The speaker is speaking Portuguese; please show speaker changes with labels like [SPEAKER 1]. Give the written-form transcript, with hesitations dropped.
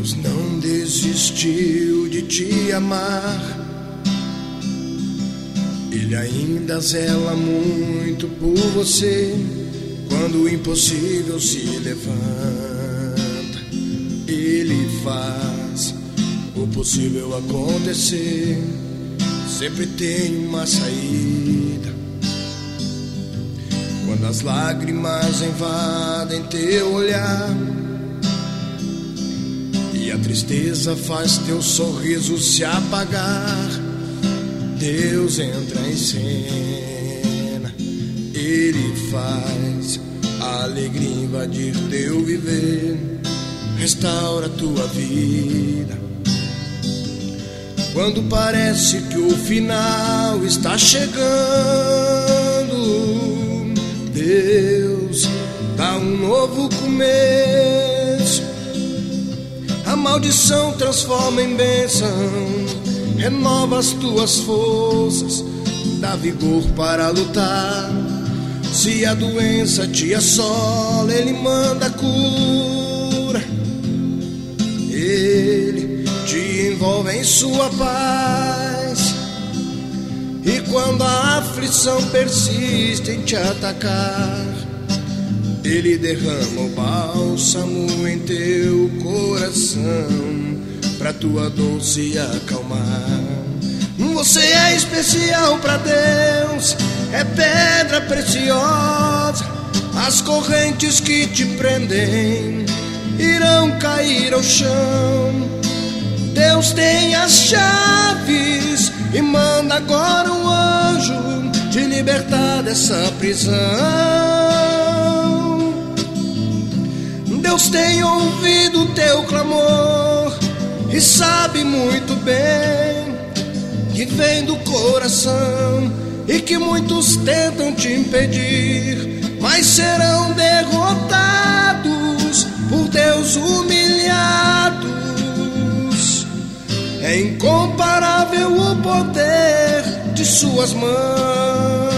[SPEAKER 1] Deus não desistiu de te amar. Ele ainda zela muito por você. Quando o impossível se levanta, Ele faz o possível acontecer. Sempre tem uma saída. Quando as lágrimas invadem teu olhar e a tristeza faz teu sorriso se apagar, Deus entra em cena. Ele faz a alegria invadir teu viver, restaura tua vida. Quando parece que o final está chegando, Deus dá um novo começo. A maldição transforma em bênção, renova as tuas forças, dá vigor para lutar. Se a doença te assola, Ele manda cura. Ele te envolve em sua paz. E quando a aflição persiste em te atacar, Ele derrama o bálsamo em teu coração, pra tua dor se acalmar. Você é especial pra Deus, é pedra preciosa. As correntes que te prendem irão cair ao chão. Deus tem as chaves e manda agora um anjo te libertar dessa prisão. Deus tem ouvido o teu clamor e sabe muito bem que vem do coração e que muitos tentam te impedir, mas serão derrotados por Deus humilhados. É incomparável o poder de suas mãos.